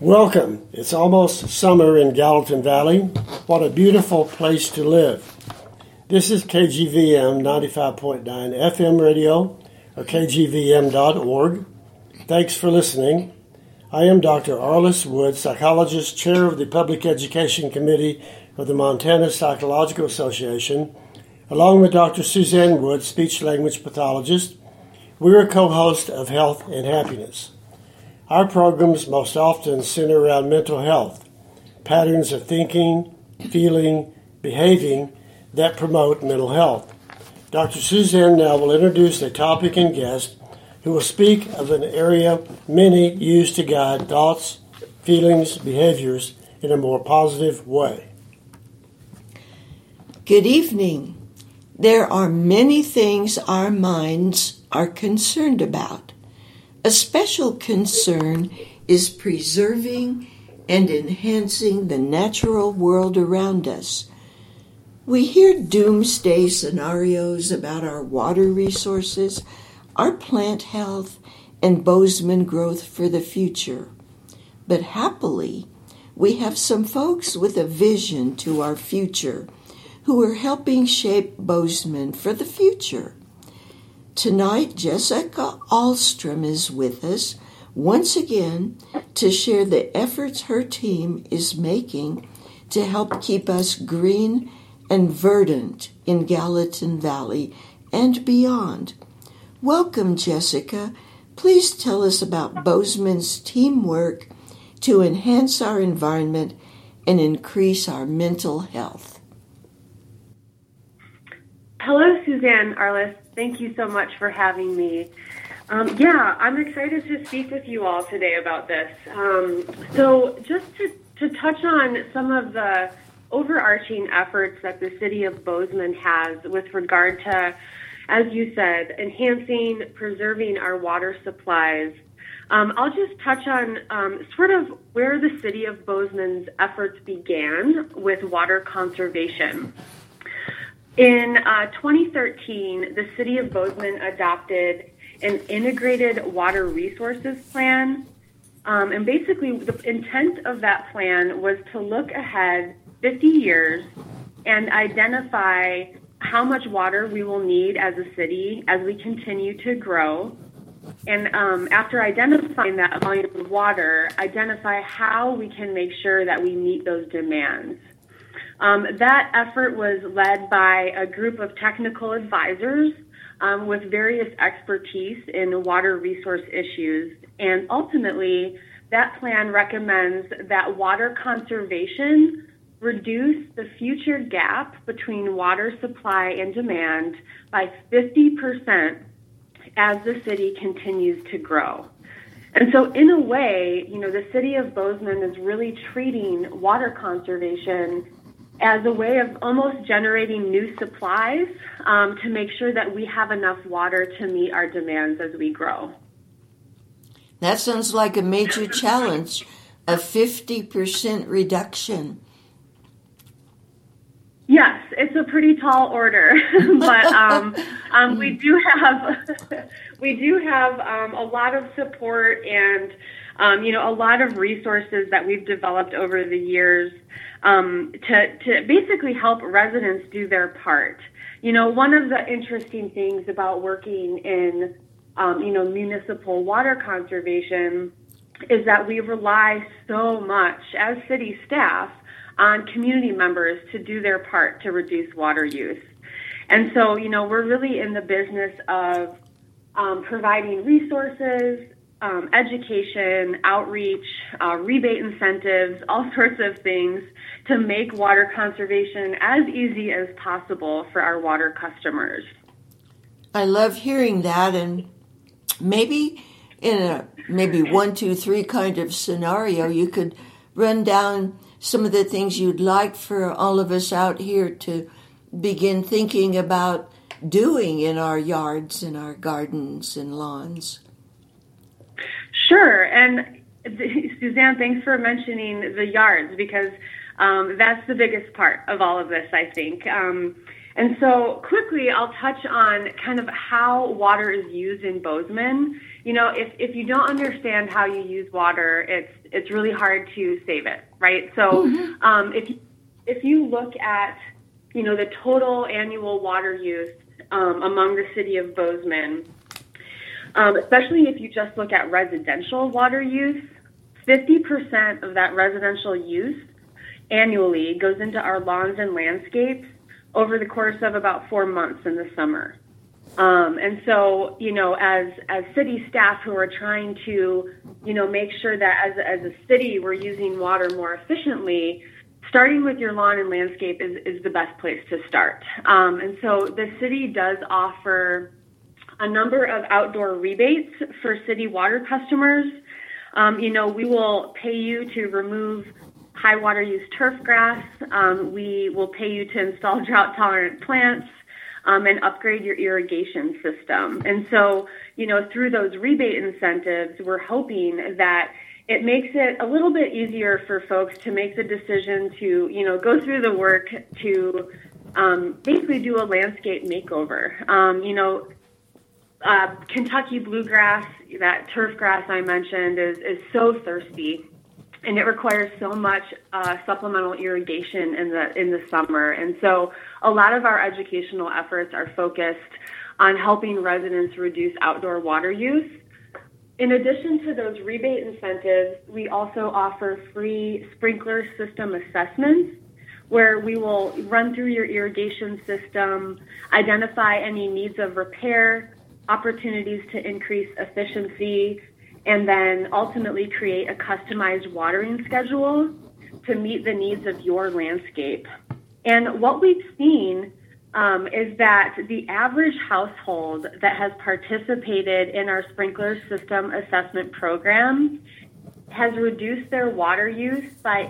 Welcome. It's almost summer in Gallatin Valley. What a beautiful place to live. This is KGVM 95.9 FM radio or kgvm.org. Thanks for listening. I am Dr. Arliss Wood, psychologist, chair of the Public Education Committee of the Montana Psychological Association, along with Dr. Suzanne Wood, speech-language pathologist. We're a co-host of Health and Happiness. Our programs most often center around mental health, patterns of thinking, feeling, behaving that promote mental health. Dr. Suzanne now will introduce a topic and guest who will speak of an area many use to guide thoughts, feelings, behaviors in a more positive way. Good evening. There are many things our minds are concerned about. A special concern is preserving and enhancing the natural world around us. We hear doomsday scenarios about our water resources, our plant health, and Bozeman growth for the future. But happily, we have some folks with a vision to our future who are helping shape Bozeman for the future. Tonight, Jessica Ahlstrom is with us once again to share the efforts her team is making to help keep us green and verdant in Gallatin Valley and beyond. Welcome, Jessica. Please tell us about Bozeman's teamwork to enhance our environment and increase our mental health. Hello, Suzanne Arliss. Thank you so much for having me. I'm excited to speak with you all today about this. So just to touch on some of the overarching efforts that the city of Bozeman has with regard to, as you said, enhancing, preserving our water supplies. I'll just touch on sort of where the city of Bozeman's efforts began with water conservation. In 2013, the city of Bozeman adopted an integrated water resources plan. And basically, the intent of that plan was to look ahead 50 years and identify how much water we will need as a city as we continue to grow. And after identifying that volume of water, identify how we can make sure that we meet those demands. That effort was led by a group of technical advisors with various expertise in water resource issues. And ultimately, that plan recommends that water conservation reduce the future gap between water supply and demand by 50% as the city continues to grow. And so in a way, the city of Bozeman is really treating water conservation as a way of almost generating new supplies to make sure that we have enough water to meet our demands as we grow. That sounds like a major challenge, a 50% reduction. Yes, it's a pretty tall order, but we do have a lot of support and a lot of resources that we've developed over the years to basically help residents do their part. One of the interesting things about working in municipal water conservation is that we rely so much as city staff on community members to do their part to reduce water use. And so, we're really in the business of providing resources, education, outreach, rebate incentives, all sorts of things to make water conservation as easy as possible for our water customers. I love hearing that, and maybe in a 1, 2, 3 kind of scenario, you could run down some of the things you'd like for all of us out here to begin thinking about doing in our yards and our gardens and lawns. Sure. And Suzanne, thanks for mentioning the yards because that's the biggest part of all of this, I think. And so quickly, I'll touch on kind of how water is used in Bozeman. You know, if you don't understand how you use water, it's really hard to save it, right? So if you look at, you know, the total annual water use among the city of Bozeman, especially if you just look at residential water use, 50% of that residential use annually goes into our lawns and landscapes over the course of about 4 months in the summer. And so, you know, as city staff who are trying to, you know, make sure that as a city we're using water more efficiently, starting with your lawn and landscape is the best place to start. And so the city does offer a number of outdoor rebates for city water customers. You know, we will pay you to remove high water use turf grass. We will pay you to install drought tolerant plants and upgrade your irrigation system. And so, you know, through those rebate incentives, we're hoping that it makes it a little bit easier for folks to make the decision to, you know, go through the work to basically do a landscape makeover. You know, Kentucky bluegrass, that turf grass I mentioned, is so thirsty, and it requires so much supplemental irrigation in the summer. And so a lot of our educational efforts are focused on helping residents reduce outdoor water use. In addition to those rebate incentives, we also offer free sprinkler system assessments where we will run through your irrigation system, identify any needs of repair, opportunities to increase efficiency, and then ultimately create a customized watering schedule to meet the needs of your landscape. And what we've seen is that the average household that has participated in our sprinkler system assessment program has reduced their water use by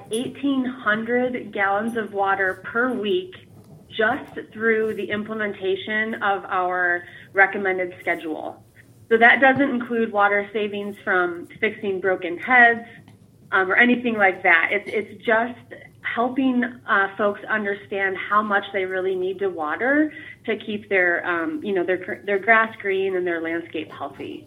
1,800 gallons of water per week just through the implementation of our recommended schedule. So that doesn't include water savings from fixing broken heads or anything like that. It's just helping folks understand how much they really need to water to keep their grass green and their landscape healthy.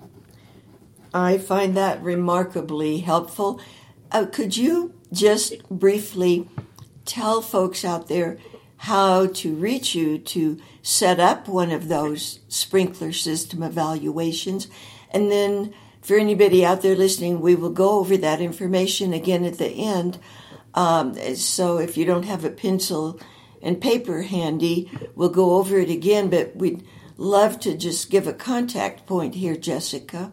I find that remarkably helpful. Could you just briefly tell folks out there how to reach you to set up one of those sprinkler system evaluations? And then for anybody out there listening, we will go over that information again at the end. So if you don't have a pencil and paper handy, we'll go over it again, but we'd love to just give a contact point here, Jessica.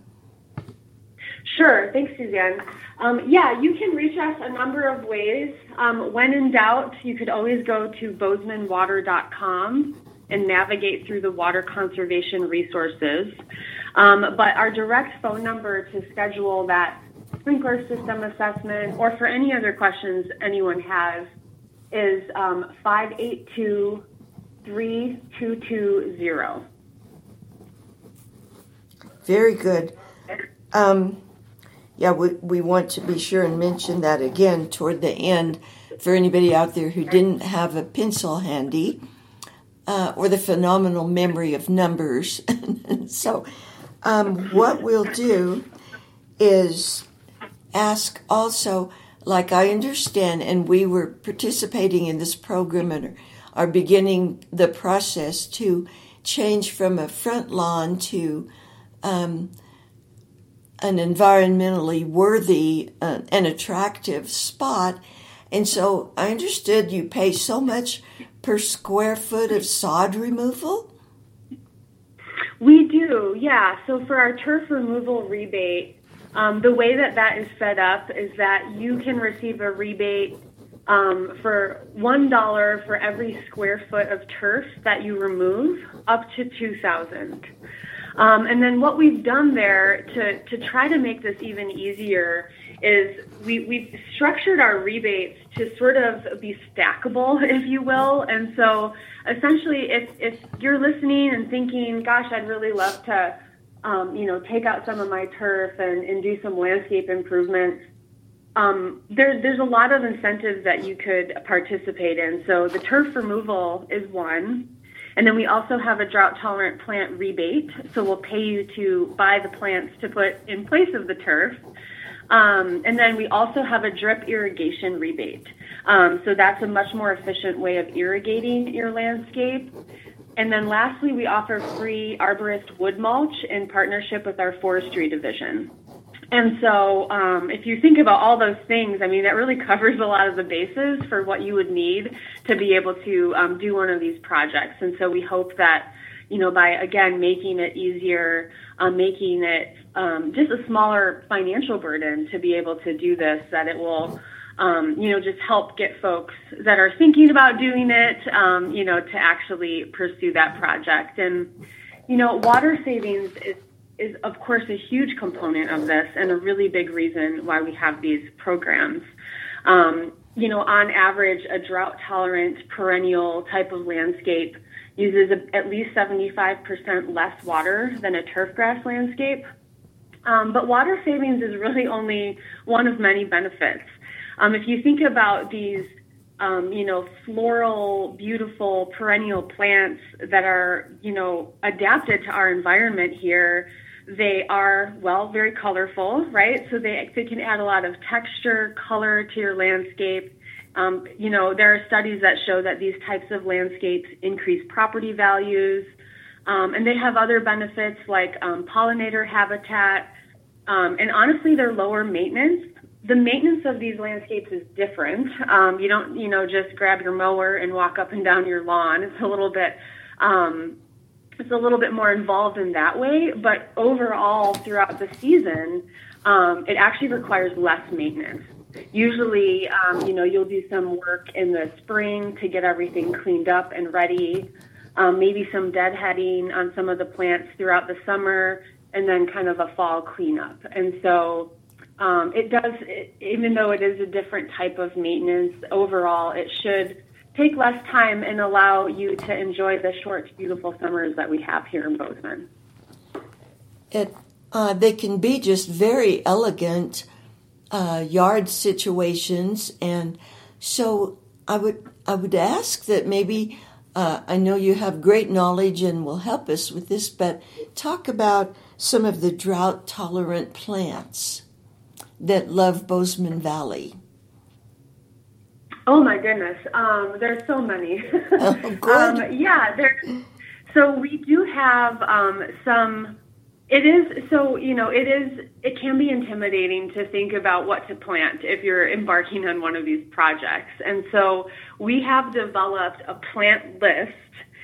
Sure. Thanks, Suzanne. You can reach us a number of ways. When in doubt, you could always go to bozemanwater.com and navigate through the water conservation resources. But our direct phone number to schedule that sprinkler system assessment or for any other questions anyone has is 582-3220. Very good. We want to be sure and mention that again toward the end for anybody out there who didn't have a pencil handy or the phenomenal memory of numbers. So what we'll do is ask also, like I understand, and we were participating in this program and are beginning the process to change from a front lawn to an environmentally worthy and attractive spot. And so I understood you pay so much per square foot of sod removal? We do, yeah. So for our turf removal rebate, the way that is set up is that you can receive a rebate for $1 for every square foot of turf that you remove, up to $2,000. And then what we've done there to try to make this even easier is we've structured our rebates to sort of be stackable, if you will. And so essentially, if you're listening and thinking, gosh, I'd really love to, take out some of my turf and do some landscape improvements, there's a lot of incentives that you could participate in. So the turf removal is one. And then we also have a drought-tolerant plant rebate, so we'll pay you to buy the plants to put in place of the turf. And then we also have a drip irrigation rebate. So that's a much more efficient way of irrigating your landscape. And then lastly, we offer free arborist wood mulch in partnership with our forestry division. And so if you think about all those things, I mean, that really covers a lot of the bases for what you would need to be able to do one of these projects. And so we hope that, you know, by, again, making it easier, making it just a smaller financial burden to be able to do this, that it will, you know, just help get folks that are thinking about doing it, you know, to actually pursue that project. And, you know, water savings is of course a huge component of this and a really big reason why we have these programs. You know, on average, a drought-tolerant perennial type of landscape uses at least 75% less water than a turfgrass landscape. But water savings is really only one of many benefits. If you think about these, you know, floral, beautiful, perennial plants that are, you know, adapted to our environment here, they are, well, very colorful, right? So they can add a lot of texture, color to your landscape. You know, there are studies that show that these types of landscapes increase property values, and they have other benefits like pollinator habitat, and honestly, they're lower maintenance. The maintenance of these landscapes is different. You don't, you know, just grab your mower and walk up and down your lawn. It's a little bit more involved in that way, but overall throughout the season, it actually requires less maintenance. Usually, you know, you'll do some work in the spring to get everything cleaned up and ready, maybe some deadheading on some of the plants throughout the summer, and then kind of a fall cleanup. And so even though it is a different type of maintenance, overall it should take less time and allow you to enjoy the short, beautiful summers that we have here in Bozeman. They can be just very elegant yard situations, and so I would ask that maybe I know you have great knowledge and will help us with this, but talk about some of the drought-tolerant plants that love Bozeman Valley. Oh my goodness, there's so many. Oh, good. Yeah, so we do have some. It can be intimidating to think about what to plant if you're embarking on one of these projects. And so we have developed a plant list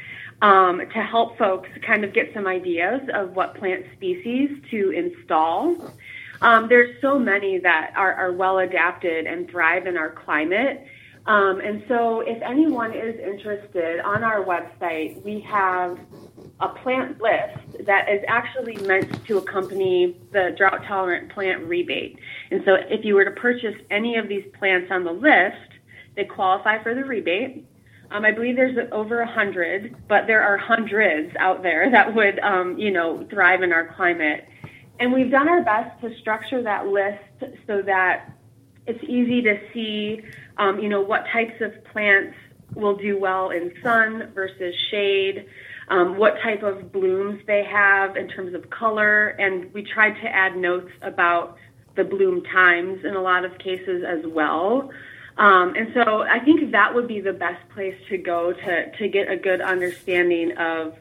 to help folks kind of get some ideas of what plant species to install. There's so many that are well adapted and thrive in our climate. And so if anyone is interested, on our website, we have a plant list that is actually meant to accompany the drought-tolerant plant rebate. And so if you were to purchase any of these plants on the list, they qualify for the rebate. I believe there's over 100, but there are hundreds out there that would, thrive in our climate. And we've done our best to structure that list so that it's easy to see, what types of plants will do well in sun versus shade, what type of blooms they have in terms of color. And we tried to add notes about the bloom times in a lot of cases as well. And so I think that would be the best place to go to get a good understanding of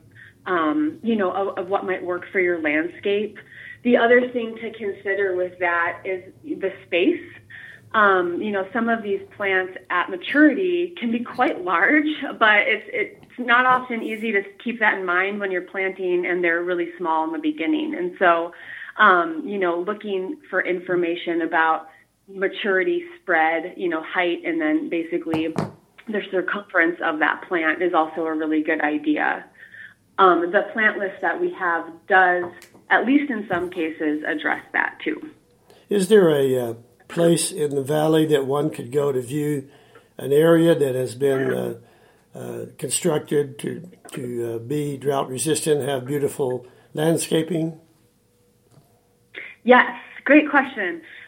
what might work for your landscape. The other thing to consider with that is the space. Some of these plants at maturity can be quite large, but it's not often easy to keep that in mind when you're planting and they're really small in the beginning. And so, looking for information about maturity spread, height, and then basically the circumference of that plant is also a really good idea. The plant list that we have does, at least in some cases, address that too. Is there a place in the valley that one could go to view an area that has been constructed to be drought resistant, have beautiful landscaping? Yes, great question.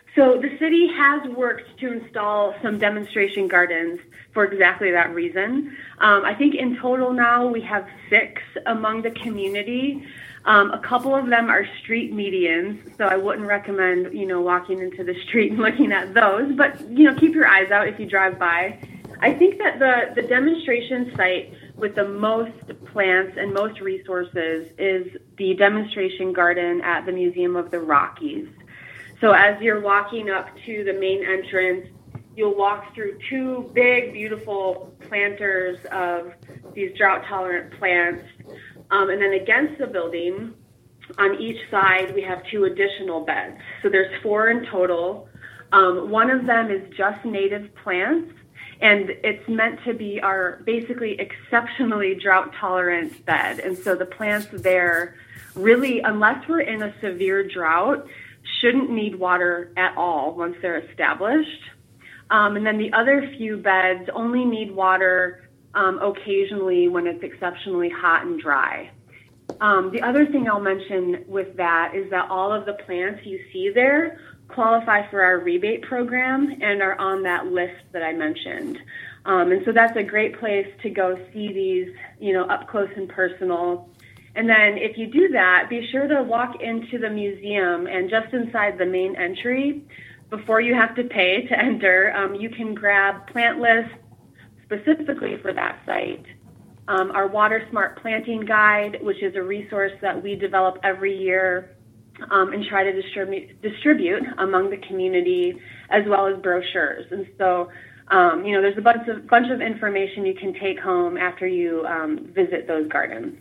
So the city has worked to install some demonstration gardens for exactly that reason. I think in total now we have 6 among the community. A couple of them are street medians, so I wouldn't recommend, walking into the street and looking at those, but, keep your eyes out if you drive by. I think that the demonstration site with the most plants and most resources is the demonstration garden at the Museum of the Rockies. So as you're walking up to the main entrance, you'll walk through 2 big, beautiful planters of these drought-tolerant plants. And then against the building, on each side, we have 2 additional beds. So there's 4 in total. One of them is just native plants, and it's meant to be our basically exceptionally drought-tolerant bed. And so the plants there really, unless we're in a severe drought, shouldn't need water at all once they're established. And then the other few beds only need water occasionally when it's exceptionally hot and dry. The other thing I'll mention with that is that all of the plants you see there qualify for our rebate program and are on that list that I mentioned. And so that's a great place to go see these, up close and personal. And then if you do that, be sure to walk into the museum, and just inside the main entry, before you have to pay to enter, you can grab plant lists specifically for that site. Our Water Smart Planting Guide, which is a resource that we develop every year and try to distribute among the community, as well as brochures. And so, there's a bunch of information you can take home after you visit those gardens.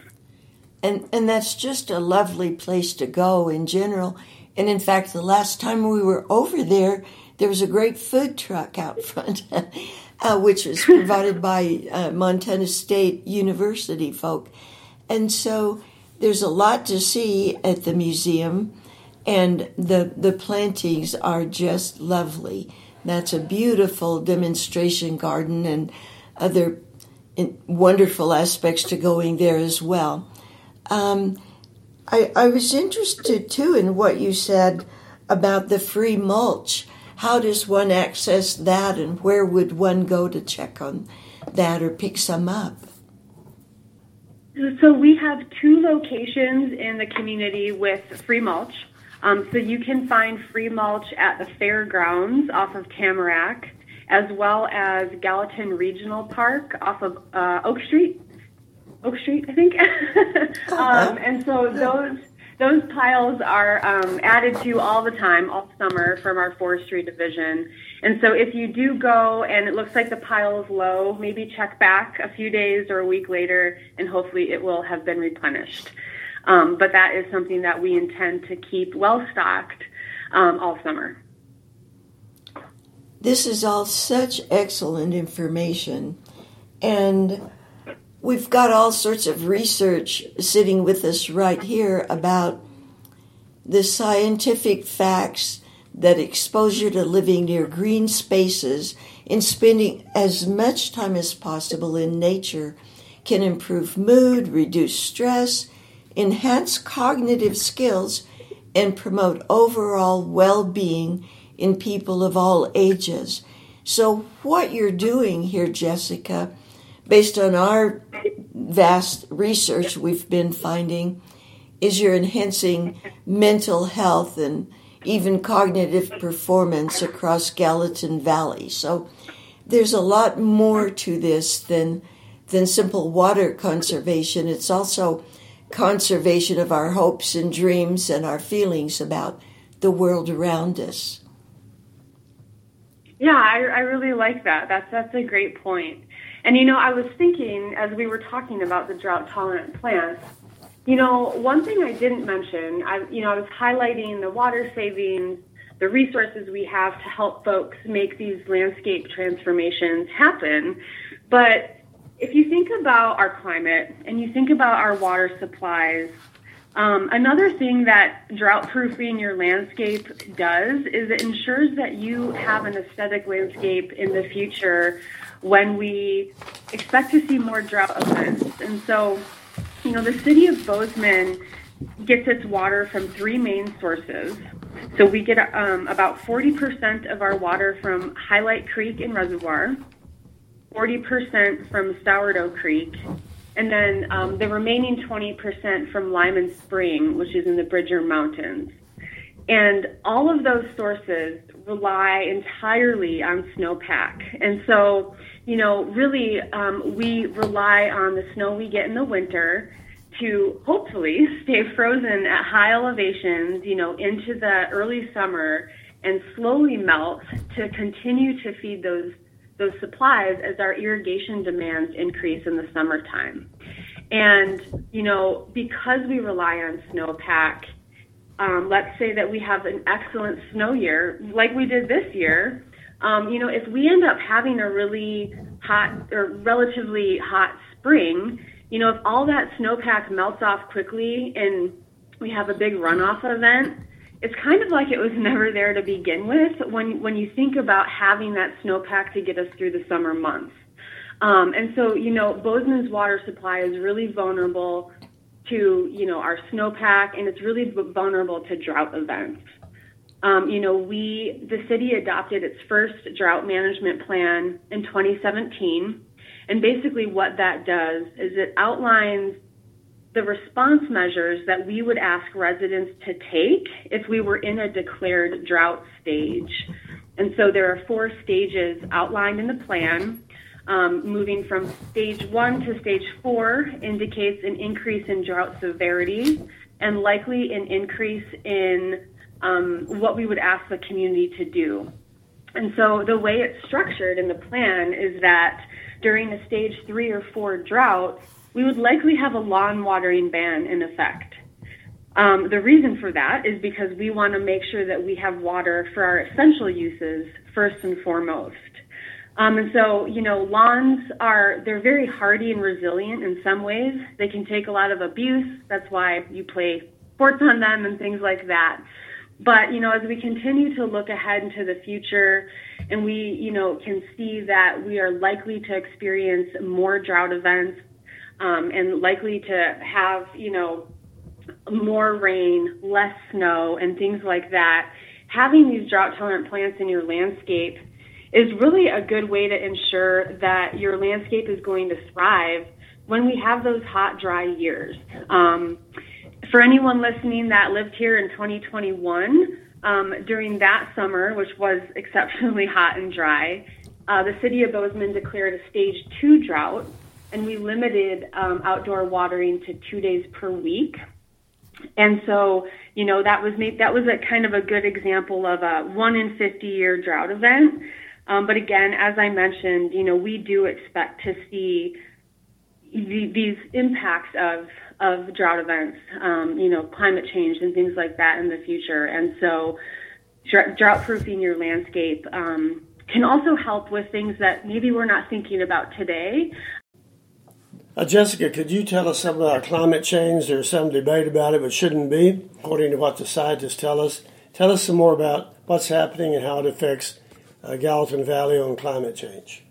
And that's just a lovely place to go in general. And in fact, the last time we were over there was a great food truck out front, which was provided by Montana State University folk. And so there's a lot to see at the museum, and the plantings are just lovely. That's a beautiful demonstration garden and other wonderful aspects to going there as well. I was interested, too, in what you said about the free mulch. How does one access that, and where would one go to check on that or pick some up? So we have 2 locations in the community with free mulch. So you can find free mulch at the fairgrounds off of Tamarack, as well as Gallatin Regional Park off of Oak Street, I think. And so those piles are added to all the time, all summer, from our forestry division. And so if you do go and it looks like the pile is low, maybe check back a few days or a week later, and hopefully it will have been replenished. But that is something that we intend to keep well-stocked all summer. This is all such excellent information. And we've got all sorts of research sitting with us right here about the scientific facts that exposure to living near green spaces and spending as much time as possible in nature can improve mood, reduce stress, enhance cognitive skills, and promote overall well-being in people of all ages. So what you're doing here, Jessica, based on our vast research we've been finding, is you're enhancing mental health and even cognitive performance across Gallatin Valley. So there's a lot more to this than simple water conservation. It's also conservation of our hopes and dreams and our feelings about the world around us. Yeah, I really like that. That's a great point. And, I was thinking as we were talking about the drought-tolerant plants, one thing I didn't mention, I was highlighting the water savings, the resources we have to help folks make these landscape transformations happen. But if you think about our climate and you think about our water supplies, another thing that drought-proofing your landscape does is it ensures that you have an aesthetic landscape in the future when we expect to see more drought events. And so, the city of Bozeman gets its water from 3 main sources. So we get about 40% of our water from Highlight Creek and Reservoir, 40% from Sourdough Creek, and then the remaining 20% from Lyman Spring, which is in the Bridger Mountains. And all of those sources rely entirely on snowpack. And so, really, we rely on the snow we get in the winter to hopefully stay frozen at high elevations, into the early summer and slowly melt to continue to feed those supplies as our irrigation demands increase in the summertime. And, because we rely on snowpack, let's say that we have an excellent snow year, like we did this year, if we end up having a really hot or relatively hot spring, if all that snowpack melts off quickly and we have a big runoff event, it's kind of like it was never there to begin with when you think about having that snowpack to get us through the summer months. And so, Bozeman's water supply is really vulnerable to, our snowpack, and it's really vulnerable to drought events. The city adopted its first drought management plan in 2017. And basically what that does is it outlines the response measures that we would ask residents to take if we were in a declared drought stage. And so there are 4 stages outlined in the plan. Moving from stage 1 to stage 4 indicates an increase in drought severity and likely an increase in what we would ask the community to do. And so the way it's structured in the plan is that during a stage 3 or 4 drought, we would likely have a lawn watering ban in effect. The reason for that is because we want to make sure that we have water for our essential uses first and foremost. And so, lawns they're very hardy and resilient in some ways. They can take a lot of abuse. That's why you play sports on them and things like that. But, as we continue to look ahead into the future and we, can see that we are likely to experience more drought events and likely to have, more rain, less snow, and things like that, having these drought-tolerant plants in your landscape is really a good way to ensure that your landscape is going to thrive when we have those hot, dry years. For anyone listening that lived here in 2021, during that summer, which was exceptionally hot and dry, the city of Bozeman declared a stage 2 drought, and we limited outdoor watering to 2 days per week. And so, that was a kind of a good example of a 1 in 50 year drought event. But again, as I mentioned, we do expect to see these impacts of drought events, climate change and things like that in the future. And so drought-proofing your landscape can also help with things that maybe we're not thinking about today. Jessica, could you tell us something about climate change? There's some debate about it, but shouldn't be, according to what the scientists tell us. Tell us some more about what's happening and how it affects Gallatin Valley on climate change.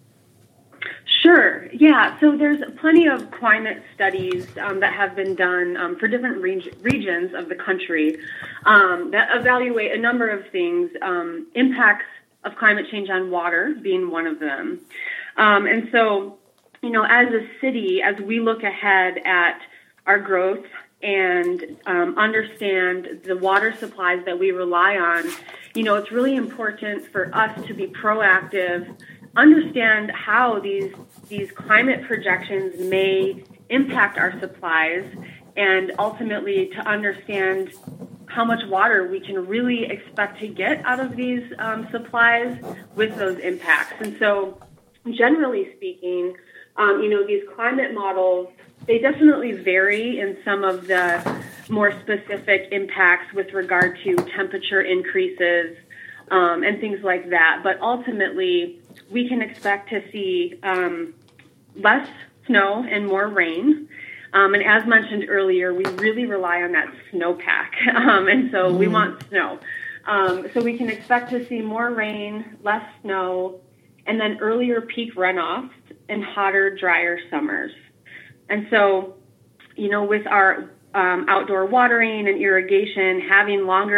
Sure. Yeah. So there's plenty of climate studies that have been done for different regions of the country that evaluate a number of things, impacts of climate change on water being one of them. And so, as a city, as we look ahead at our growth and understand the water supplies that we rely on, it's really important for us to be proactive, understand how these climate projections may impact our supplies, and ultimately to understand how much water we can really expect to get out of these supplies with those impacts. And so, generally speaking, these climate models, they definitely vary in some of the more specific impacts with regard to temperature increases and things like that. But ultimately, we can expect to see less snow and more rain. And as mentioned earlier, we really rely on that snowpack. And so we want snow. So we can expect to see more rain, less snow, and then earlier peak runoffs and hotter, drier summers. And so, with our outdoor watering and irrigation, having longer,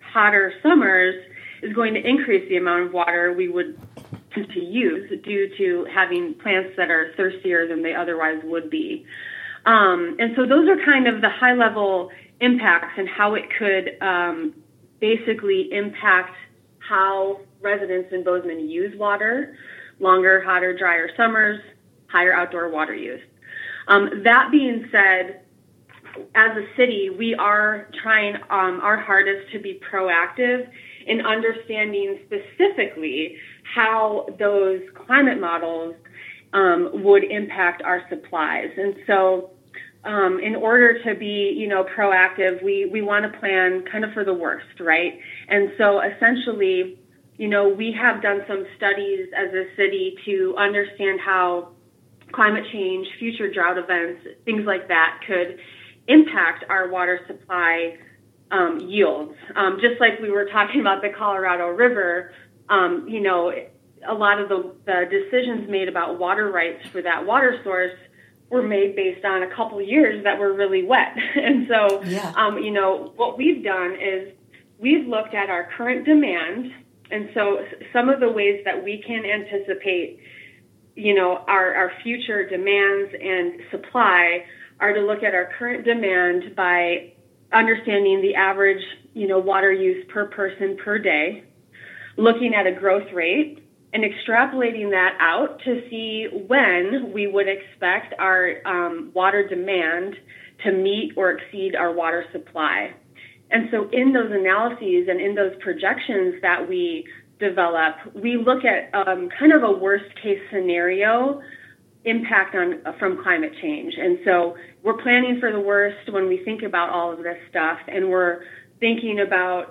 hotter summers is going to increase the amount of water we would tend to use due to having plants that are thirstier than they otherwise would be. And so those are kind of the high-level impacts and how it could basically impact how residents in Bozeman use water: longer, hotter, drier summers, higher outdoor water use. That being said, as a city, we are trying our hardest to be proactive in understanding specifically how those climate models would impact our supplies. And so in order to be, proactive, we want to plan kind of for the worst, right? And so essentially, we have done some studies as a city to understand how climate change, future drought events, things like that could impact our water supply yields. Just like we were talking about the Colorado River, a lot of the decisions made about water rights for that water source were made based on a couple of years that were really wet. And so, what we've done is we've looked at our current demand. And so some of the ways that we can anticipate, our future demands and supply are to look at our current demand by understanding the average, water use per person per day, looking at a growth rate, and extrapolating that out to see when we would expect our water demand to meet or exceed our water supply. And so in those analyses and in those projections that we develop, we look at kind of a worst case scenario impact from climate change. And so we're planning for the worst when we think about all of this stuff, and we're thinking about,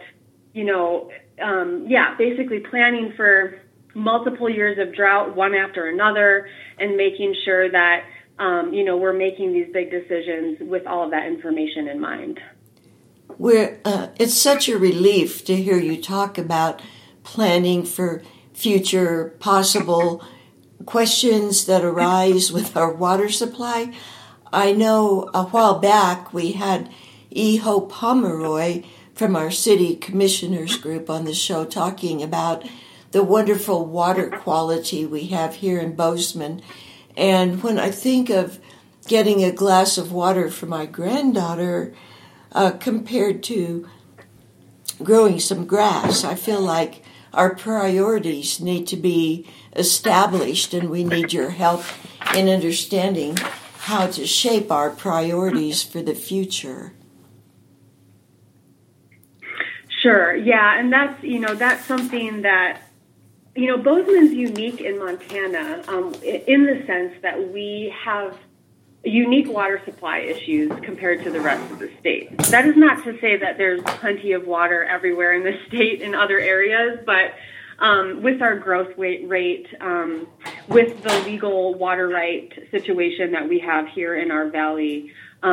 basically planning for multiple years of drought, one after another, and making sure that, we're making these big decisions with all of that information in mind. It's such a relief to hear you talk about planning for future possible questions that arise with our water supply. I know a while back we had Eho Pomeroy from our city commissioners group on the show talking about the wonderful water quality we have here in Bozeman. And when I think of getting a glass of water for my granddaughter compared to growing some grass, I feel like our priorities need to be established, and we need your help in understanding how to shape our priorities for the future. Sure, yeah, and that's something that, Bozeman's unique in Montana in the sense that we have unique water supply issues compared to the rest of the state. That is not to say that there's plenty of water everywhere in the state in other areas, but with our growth rate, with the legal water right situation that we have here in our valley,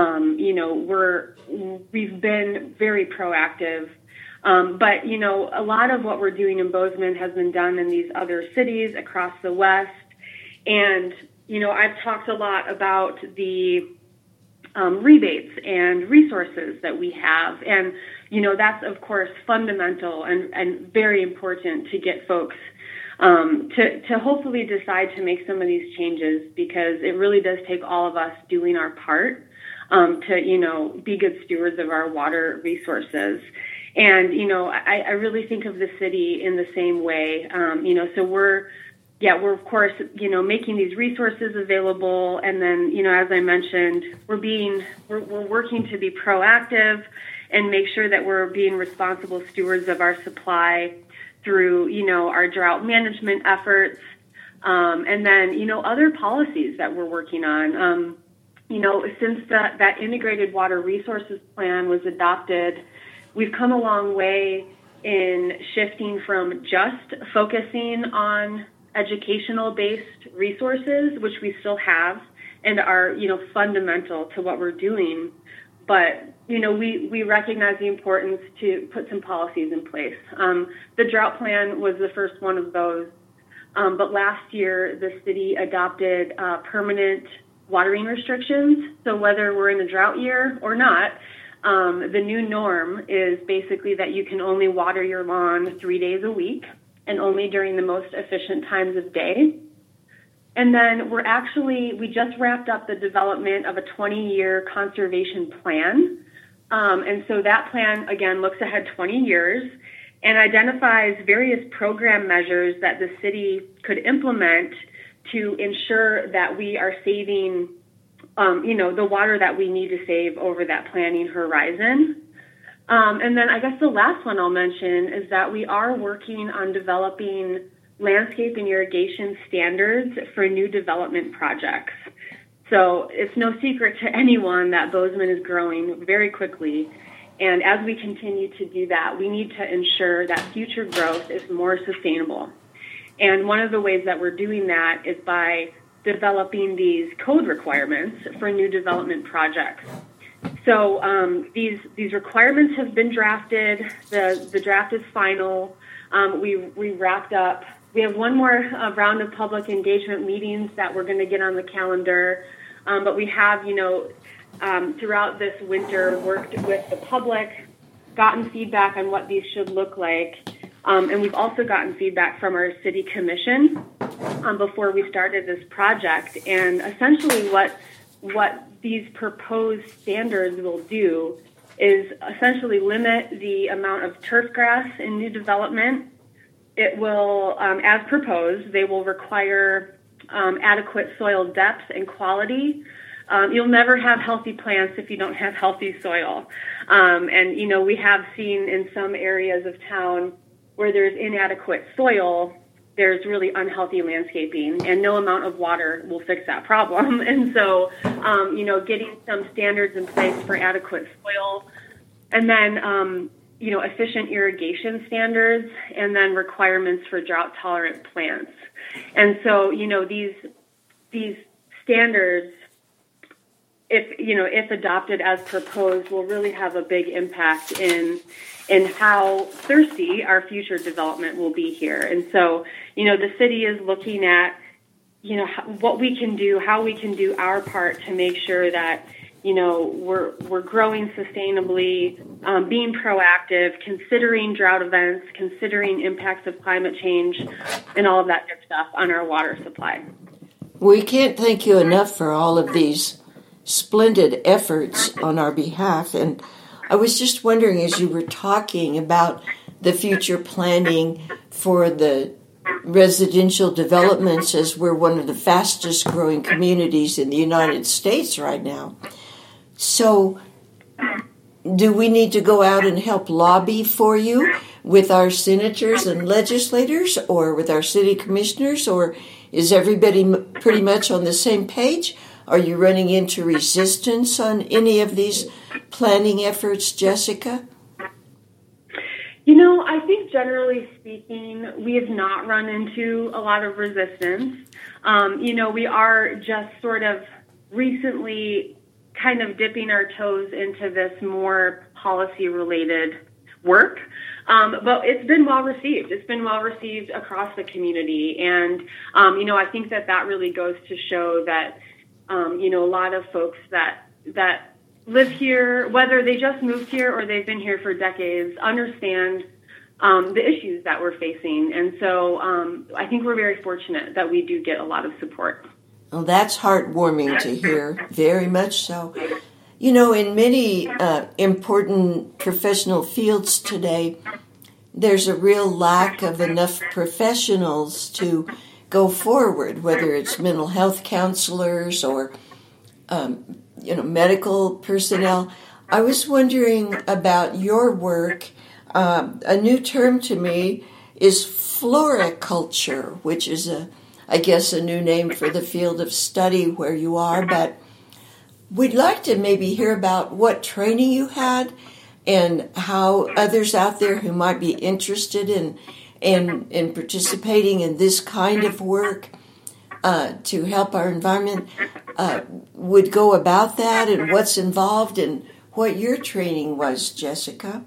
we've been very proactive. But, a lot of what we're doing in Bozeman has been done in these other cities across the West. And, I've talked a lot about the rebates and resources that we have. And, that's, of course, fundamental and very important to get folks to hopefully decide to make some of these changes, because it really does take all of us doing our part to, be good stewards of our water resources. And, I really think of the city in the same way. So we're of course, making these resources available. And then, as I mentioned, we're working to be proactive and make sure that we're being responsible stewards of our supply through, our drought management efforts. And then, other policies that we're working on. Since that integrated water resources plan was adopted, we've come a long way in shifting from just focusing on educational-based resources, which we still have and are, fundamental to what we're doing. But, we recognize the importance to put some policies in place. The drought plan was the first one of those. But last year, the city adopted permanent watering restrictions. So whether we're in a drought year or not, The new norm is basically that you can only water your lawn 3 days a week and only during the most efficient times of day. And then we just wrapped up the development of a 20-year conservation plan. And so that plan, again, looks ahead 20 years and identifies various program measures that the city could implement to ensure that we are saving, the water that we need to save over that planning horizon. And then I guess the last one I'll mention is that we are working on developing landscape and irrigation standards for new development projects. So it's no secret to anyone that Bozeman is growing very quickly. And as we continue to do that, we need to ensure that future growth is more sustainable. And one of the ways that we're doing that is by developing these code requirements for new development projects. So these requirements have been drafted. The draft is final. We wrapped up. We have one more round of public engagement meetings that we're going to get on the calendar. But we have, throughout this winter, worked with the public, gotten feedback on what these should look like. And we've also gotten feedback from our city commission before we started this project. And essentially what these proposed standards will do is essentially limit the amount of turf grass in new development. It will, as proposed, they will require adequate soil depth and quality. You'll never have healthy plants if you don't have healthy soil. And, we have seen in some areas of town where there's inadequate soil, there's really unhealthy landscaping, and no amount of water will fix that problem. And so, getting some standards in place for adequate soil, and then, efficient irrigation standards, and then requirements for drought-tolerant plants. And so, these standards, if adopted as proposed, will really have a big impact in how thirsty our future development will be here. And so, the city is looking at, what we can do, how we can do our part to make sure that, we're growing sustainably, being proactive, considering drought events, considering impacts of climate change, and all of that good stuff on our water supply. We can't thank you enough for all of these splendid efforts on our behalf. And I was just wondering, as you were talking about the future planning for the residential developments, as we're one of the fastest growing communities in the United States right now. So do we need to go out and help lobby for you with our senators and legislators, or with our city commissioners, or is everybody pretty much on the same page? Are you running into resistance on any of these planning efforts, Jessica? I think generally speaking, we have not run into a lot of resistance. We are just sort of recently kind of dipping our toes into this more policy-related work. But it's been well received. It's been well received across the community. And, I think that really goes to show that, a lot of folks that live here, whether they just moved here or they've been here for decades, understand the issues that we're facing. And so I think we're very fortunate that we do get a lot of support. Well, that's heartwarming to hear, very much so. In many important professional fields today, there's a real lack of enough professionals to go forward, whether it's mental health counselors or, medical personnel. I was wondering about your work. A new term to me is floriculture, which is I guess a new name for the field of study where you are, but we'd like to maybe hear about what training you had and how others out there who might be interested in participating in this kind of work to help our environment would go about that, and what's involved and what your training was, Jessica.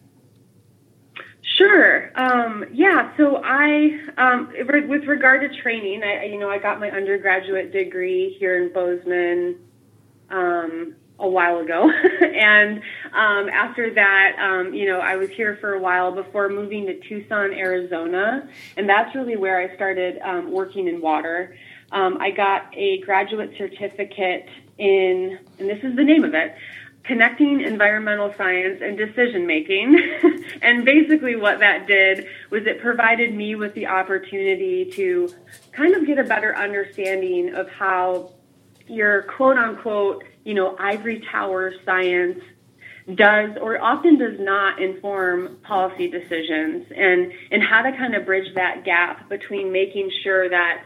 Sure. So I, with regard to training, I got my undergraduate degree here in Bozeman a while ago. And after that, I was here for a while before moving to Tucson, Arizona. And that's really where I started working in water. I got a graduate certificate in, and this is the name of it, Connecting Environmental Science and Decision Making. And basically what that did was it provided me with the opportunity to kind of get a better understanding of how your quote unquote, ivory tower science does or often does not inform policy decisions, and how to kind of bridge that gap between making sure that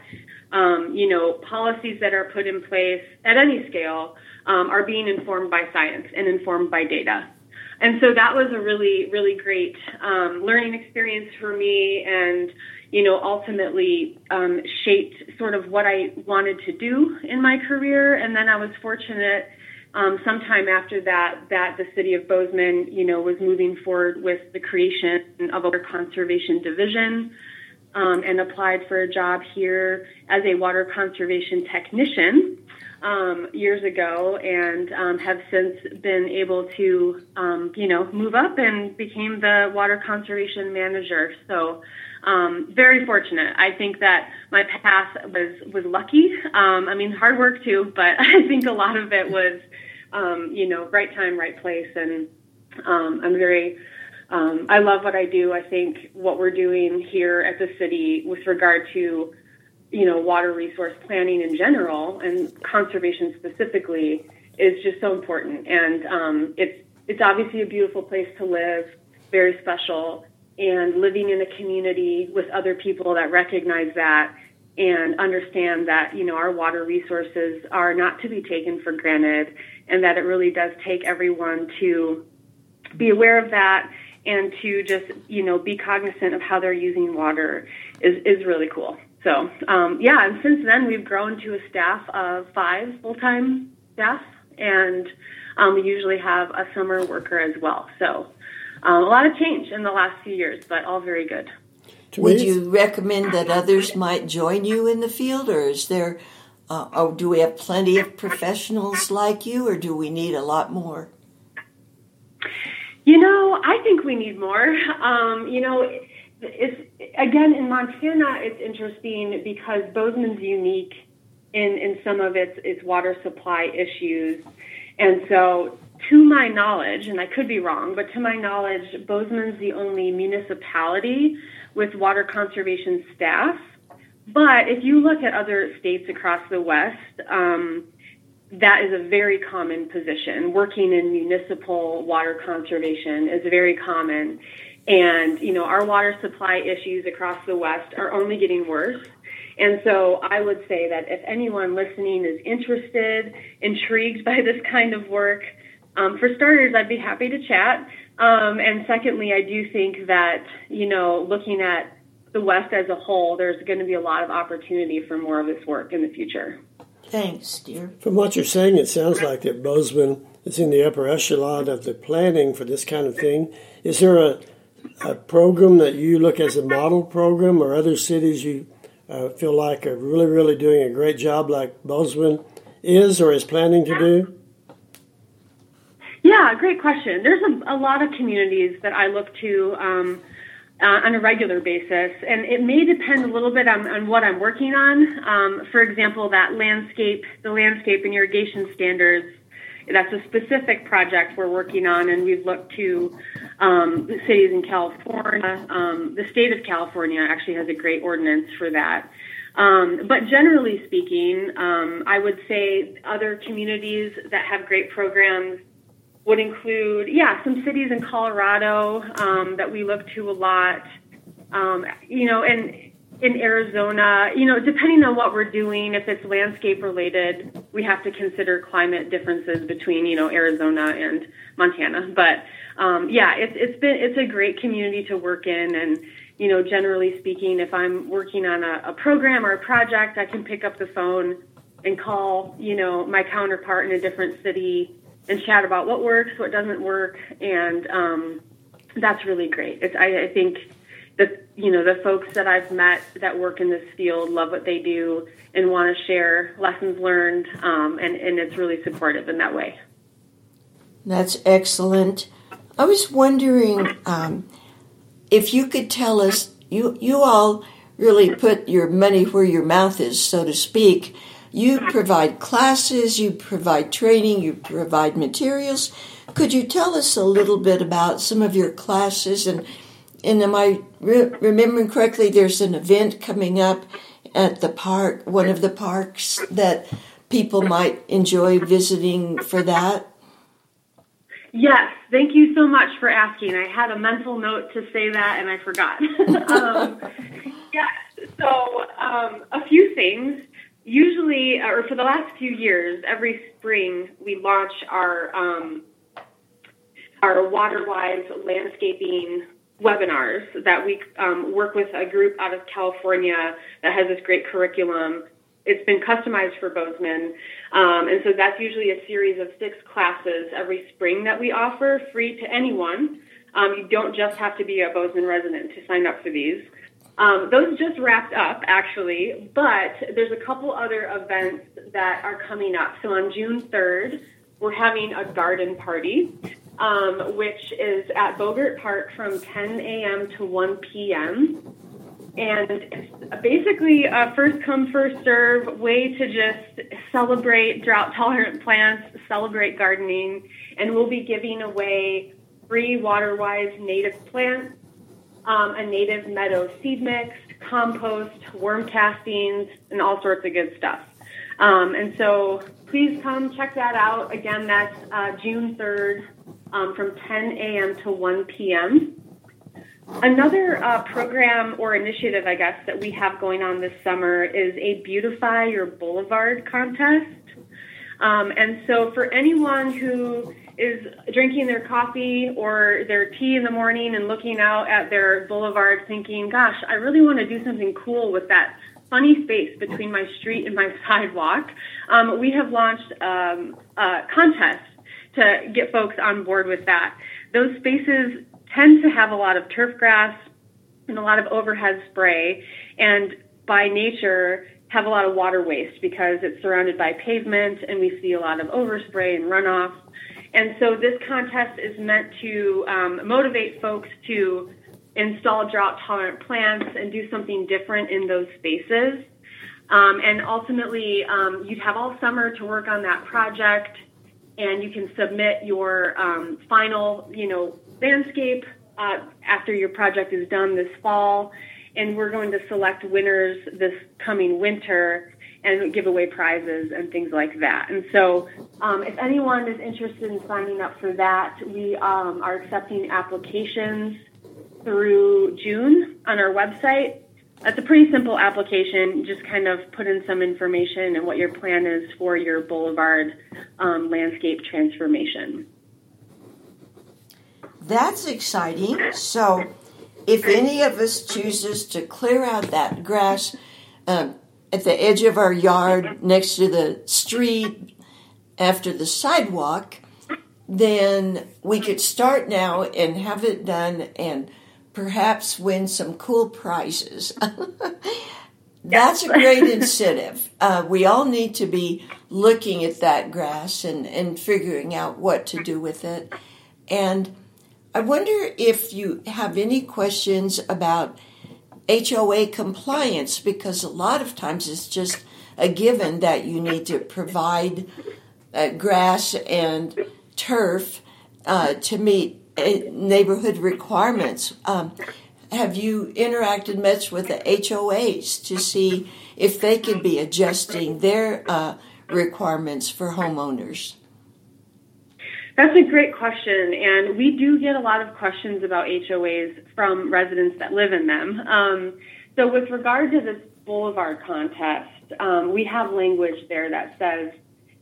policies that are put in place at any scale are being informed by science and informed by data. And so that was a really, really great learning experience for me, and, ultimately shaped sort of what I wanted to do in my career. And then I was fortunate sometime after that the city of Bozeman, was moving forward with the creation of a water conservation division, and applied for a job here as a water conservation technician years ago, and have since been able to, move up and became the water conservation manager. So very fortunate. I think that my path was lucky. Hard work too, but I think a lot of it was, right time, right place. And I'm very I love what I do. I think what we're doing here at the city with regard to, water resource planning in general and conservation specifically is just so important. And it's obviously a beautiful place to live, very special, and living in a community with other people that recognize that and understand that, our water resources are not to be taken for granted, and that it really does take everyone to be aware of that and to just, be cognizant of how they're using water is really cool. So, and since then we've grown to a staff of 5 full-time staff, and we usually have a summer worker as well. So a lot of change in the last few years, but all very good. Would you recommend that others might join you in the field, or is there, or do we have plenty of professionals like you, or do we need a lot more? I think we need more. It's again in Montana. It's interesting because Bozeman's unique in some of its water supply issues, and so to my knowledge, and I could be wrong, but to my knowledge, Bozeman's the only municipality with water conservation staff. But if you look at other states across the West, that is a very common position. Working in municipal water conservation is very common. And, our water supply issues across the West are only getting worse. And so I would say that if anyone listening is interested, intrigued by this kind of work, for starters, I'd be happy to chat. And secondly, I do think that, looking at the West as a whole, there's going to be a lot of opportunity for more of this work in the future. Thanks, dear. From what you're saying, it sounds like that Bozeman is in the upper echelon of the planning for this kind of thing. Is there a program that you look as a model program, or other cities you feel like are really, really doing a great job like Bozeman is or is planning to do? Yeah, great question. There's a lot of communities that I look to on a regular basis, and it may depend a little bit on what I'm working on. For example, the landscape and irrigation standards, that's a specific project we're working on, and we've looked to cities in California. The state of California actually has a great ordinance for that. But generally speaking, I would say other communities that have great programs would include, some cities in Colorado that we look to a lot, and in Arizona, depending on what we're doing, if it's landscape related, we have to consider climate differences between, Arizona and Montana. But it's a great community to work in, and generally speaking, if I'm working on a program or a project, I can pick up the phone and call, my counterpart in a different city and chat about what works, what doesn't work, and that's really great. I think that the folks that I've met that work in this field love what they do and want to share lessons learned, and it's really supportive in that way. That's excellent. I was wondering if you could tell us, you all really put your money where your mouth is, so to speak. You provide classes, you provide training, you provide materials. Could you tell us a little bit about some of your classes? And am I remembering correctly, there's an event coming up at the park, one of the parks, that people might enjoy visiting for that? Yes, thank you so much for asking. I had a mental note to say that, and I forgot. A few things. Usually, or for the last few years, every spring we launch our WaterWise landscaping webinars that we work with a group out of California that has this great curriculum. It's been customized for Bozeman, and so that's usually a series of 6 classes every spring that we offer, free to anyone. You don't just have to be a Bozeman resident to sign up for these. Those just wrapped up, actually, but there's a couple other events that are coming up. So on June 3rd, we're having a garden party, which is at Bogart Park from 10 a.m. to 1 p.m., and it's basically a first-come, first-serve way to just celebrate drought-tolerant plants, celebrate gardening, and we'll be giving away free WaterWise native plants, a native meadow seed mix, compost, worm castings, and all sorts of good stuff. And so please come check that out. Again, that's June 3rd from 10 a.m. to 1 p.m. Another program or initiative, I guess, that we have going on this summer is a Beautify Your Boulevard contest. And so for anyone who is drinking their coffee or their tea in the morning and looking out at their boulevard thinking, gosh, I really want to do something cool with that funny space between my street and my sidewalk, we have launched a contest to get folks on board with that. Those spaces tend to have a lot of turf grass and a lot of overhead spray, and by nature have a lot of water waste because it's surrounded by pavement and we see a lot of overspray and runoff. And so this contest is meant to motivate folks to install drought-tolerant plants and do something different in those spaces. And ultimately, you'd have all summer to work on that project, and you can submit your final, landscape after your project is done this fall. And we're going to select winners this coming winter and give away prizes and things like that. And so if anyone is interested in signing up for that, we are accepting applications through June on our website. That's a pretty simple application. Just kind of put in some information and what your plan is for your boulevard landscape transformation. That's exciting. So if any of us chooses to clear out that grass at the edge of our yard next to the street after the sidewalk, then we could start now and have it done and perhaps win some cool prizes. That's a great incentive. We all need to be looking at that grass and figuring out what to do with it. And I wonder if you have any questions about HOA compliance, because a lot of times it's just a given that you need to provide grass and turf to meet neighborhood requirements. Have you interacted much with the HOAs to see if they could be adjusting their requirements for homeowners? That's a great question, and we do get a lot of questions about HOAs from residents that live in them. So with regard to this boulevard contest, we have language there that says,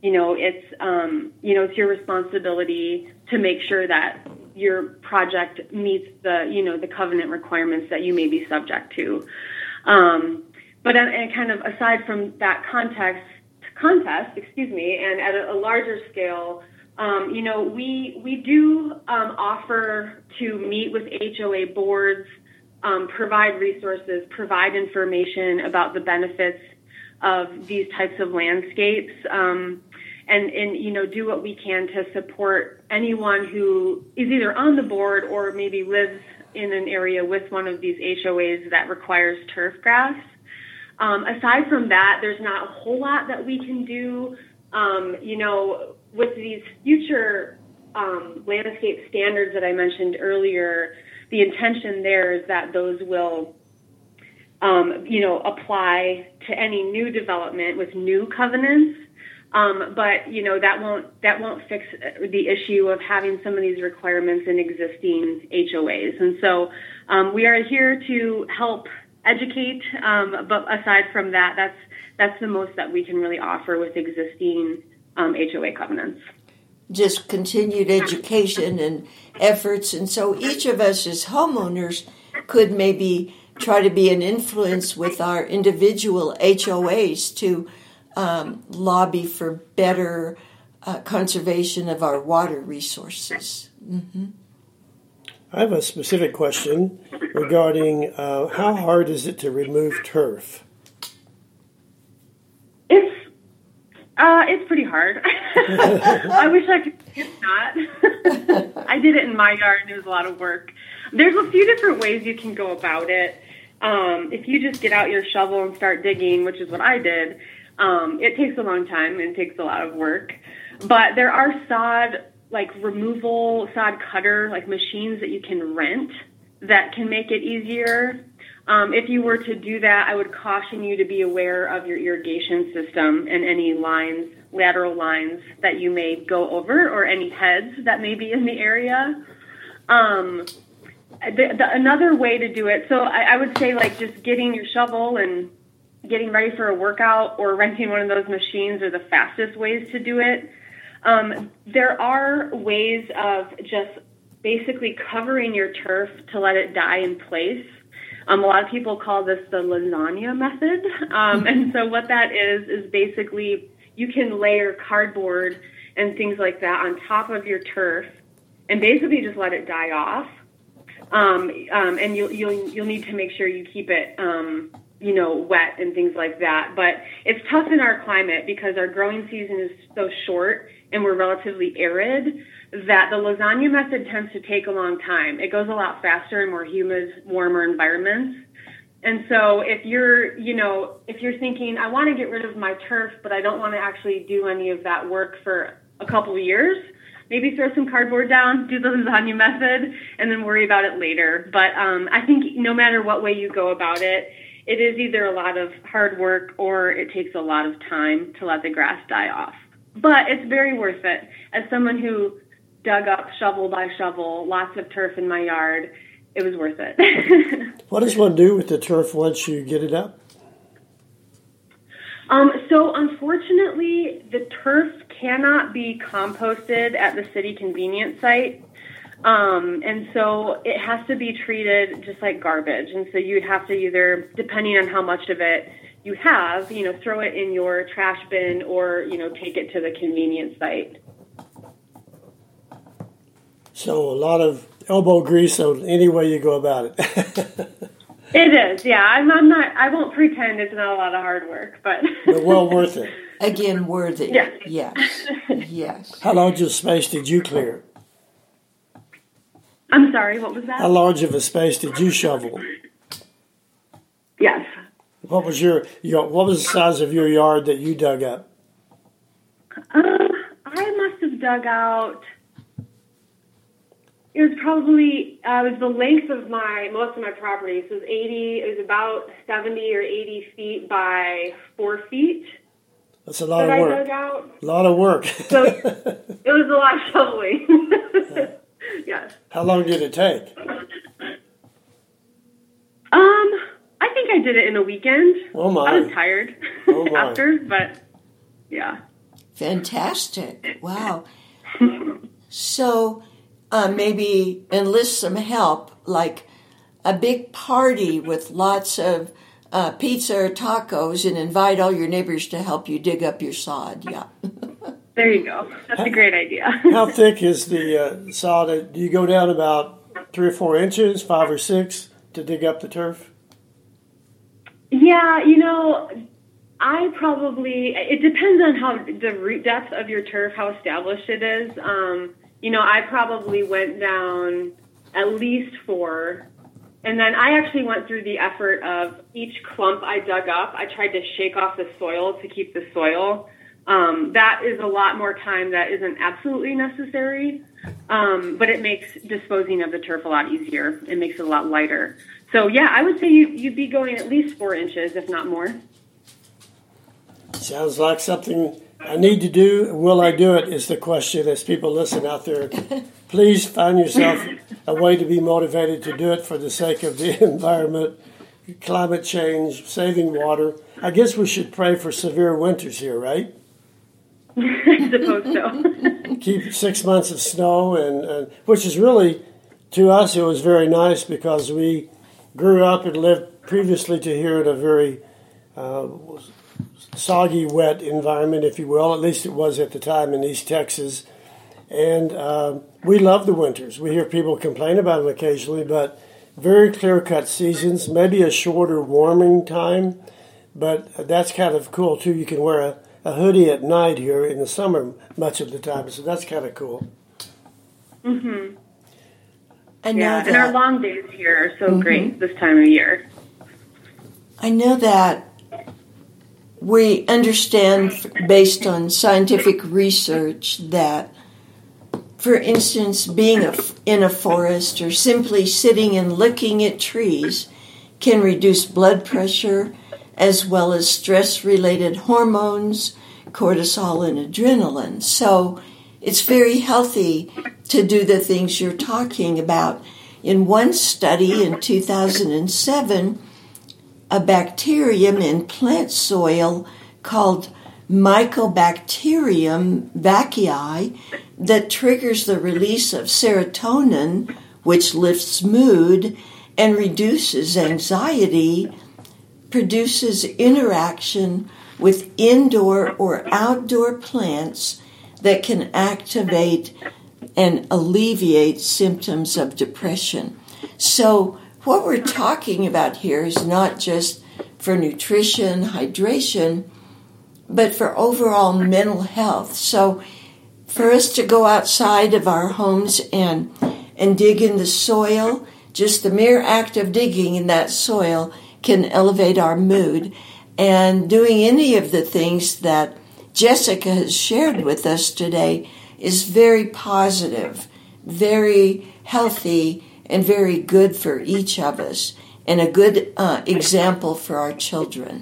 it's your responsibility to make sure that your project meets the covenant requirements that you may be subject to. But and kind of aside from that contest, and at a larger scale, we do offer to meet with HOA boards, provide resources, provide information about the benefits of these types of landscapes. and do what we can to support anyone who is either on the board or maybe lives in an area with one of these HOAs that requires turf grass. Aside from that, there's not a whole lot that we can do. With these future landscape standards that I mentioned earlier, the intention there is that those will, apply to any new development with new covenants. But that won't fix the issue of having some of these requirements in existing HOAs. And so we are here to help educate. But aside from that, that's the most that we can really offer with existing HOA covenants. Just continued education and efforts. And so each of us as homeowners could maybe try to be an influence with our individual HOAs to lobby for better conservation of our water resources. Mm-hmm. I have a specific question regarding how hard is it to remove turf? It's pretty hard. I wish I could. It's not. I did it in my yard, and it was a lot of work. There's a few different ways you can go about it. If you just get out your shovel and start digging, which is what I did, it takes a long time and takes a lot of work. But there are sod cutter, machines that you can rent that can make it easier. If you were to do that, I would caution you to be aware of your irrigation system and any lines, lateral lines that you may go over, or any heads that may be in the area. Another way to do it, so I would say just getting your shovel and getting ready for a workout or renting one of those machines are the fastest ways to do it. There are ways of just basically covering your turf to let it die in place. A lot of people call this the lasagna method. And so what that is basically you can layer cardboard and things like that on top of your turf and basically just let it die off. And you'll need to make sure you keep it, wet and things like that. But it's tough in our climate because our growing season is so short and we're relatively arid that the lasagna method tends to take a long time. It goes a lot faster in more humid, warmer environments. And so if you're thinking, I want to get rid of my turf, but I don't want to actually do any of that work for a couple of years, maybe throw some cardboard down, do the lasagna method, and then worry about it later. But I think no matter what way you go about it, it is either a lot of hard work or it takes a lot of time to let the grass die off. But it's very worth it. As someone who dug up shovel by shovel, lots of turf in my yard, it was worth it. What does one do with the turf once you get it up? So unfortunately, the turf cannot be composted at the city convenience site. And so it has to be treated just like garbage. And so you'd have to either, depending on how much of it you have, throw it in your trash bin or, take it to the convenience site. So a lot of elbow grease on any way you go about it. It is, yeah. I won't pretend it's not a lot of hard work, but well worth it. Again, worthy. Yes. Yes. How large of space did you clear? I'm sorry, what was that? How large of a space did you shovel? Yes. What was what was the size of your yard that you dug up? I must have dug out. It was probably it was the length of most of my property. So it was about 70 or 80 feet by 4 feet. That's a lot of work. I dug out. A lot of work. So it was a lot of shoveling. Yes. How long did it take? I think I did it in a weekend. Oh my! I was tired after, but yeah. Fantastic! Wow. So maybe enlist some help, like a big party with lots of pizza or tacos, and invite all your neighbors to help you dig up your sod. Yeah. There you go. That's a great idea. How thick is the sod? Do you go down about 3 or 4 inches, 5 or 6, to dig up the turf? Yeah, it depends on how the root depth of your turf, how established it is. I probably went down at least 4. And then I actually went through the effort of each clump I dug up, I tried to shake off the soil to keep the soil. That is a lot more time that isn't absolutely necessary, but it makes disposing of the turf a lot easier. It makes it a lot lighter. So, yeah, I would say you'd be going at least 4 inches, if not more. Sounds like something I need to do. Will I do it is the question as people listen out there. Please find yourself a way to be motivated to do it for the sake of the environment, climate change, saving water. I guess we should pray for severe winters here, right? I suppose so. Keep 6 months of snow, and which is really, to us, it was very nice because we grew up and lived previously to here in a very soggy, wet environment, if you will. At least it was at the time in East Texas. And we love the winters. We hear people complain about them occasionally, but very clear-cut seasons, maybe a shorter warming time, but that's kind of cool, too. You can wear a hoodie at night here in the summer much of the time, so that's kind of cool. Mm-hmm. I know that. And our long days here are so great this time of year. I know that we understand, based on scientific research, that, for instance, being in a forest or simply sitting and looking at trees can reduce blood pressure as well as stress-related hormones, cortisol and adrenaline. So it's very healthy to do the things you're talking about. In one study in 2007, a bacterium in plant soil called Mycobacterium vacui that triggers the release of serotonin, which lifts mood and reduces anxiety, produces interaction with indoor or outdoor plants that can activate and alleviate symptoms of depression. So what we're talking about here is not just for nutrition, hydration, but for overall mental health. So for us to go outside of our homes and dig in the soil, just the mere act of digging in that soil can elevate our mood. And doing any of the things that Jessica has shared with us today is very positive, very healthy, and very good for each of us, and a good example for our children.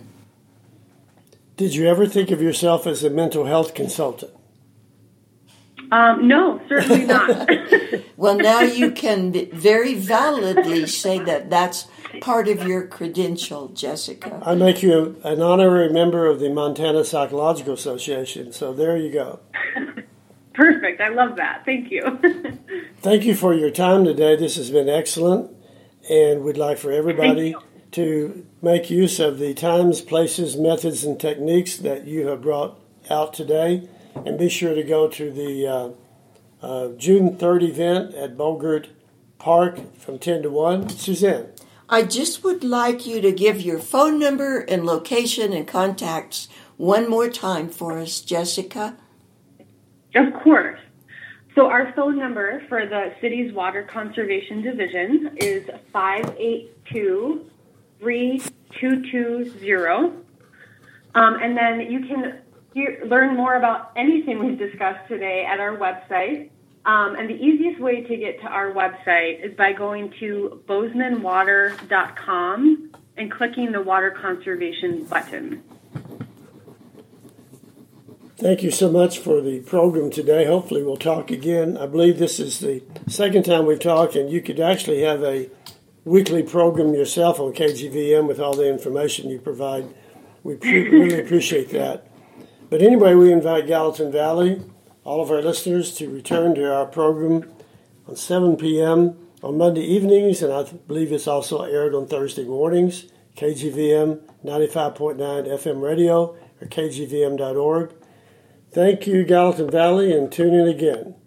Did you ever think of yourself as a mental health consultant? No, certainly not. Well, now you can very validly say that that's part of your credential, Jessica. I make you an honorary member of the Montana Psychological Association, so there you go. Perfect. I love that. Thank you. Thank you for your time today. This has been excellent, and we'd like for everybody to make use of the times, places, methods, and techniques that you have brought out today, and be sure to go to the June 3rd event at Bogert Park from 10 to 1. Suzanne. I just would like you to give your phone number and location and contacts one more time for us, Jessica. Of course. So our phone number for the city's Water Conservation Division is 582-3220. And then you can learn more about anything we've discussed today at our website. And the easiest way to get to our website is by going to bozemanwater.com and clicking the Water Conservation button. Thank you so much for the program today. Hopefully we'll talk again. I believe this is the second time we've talked, and you could actually have a weekly program yourself on KGVM with all the information you provide. We really appreciate that. But anyway, we invite Gallatin Valley, all of our listeners, to return to our program on 7 p.m. on Monday evenings, and I believe it's also aired on Thursday mornings, KGVM 95.9 FM radio or kgvm.org. Thank you, Gallatin Valley, and tune in again.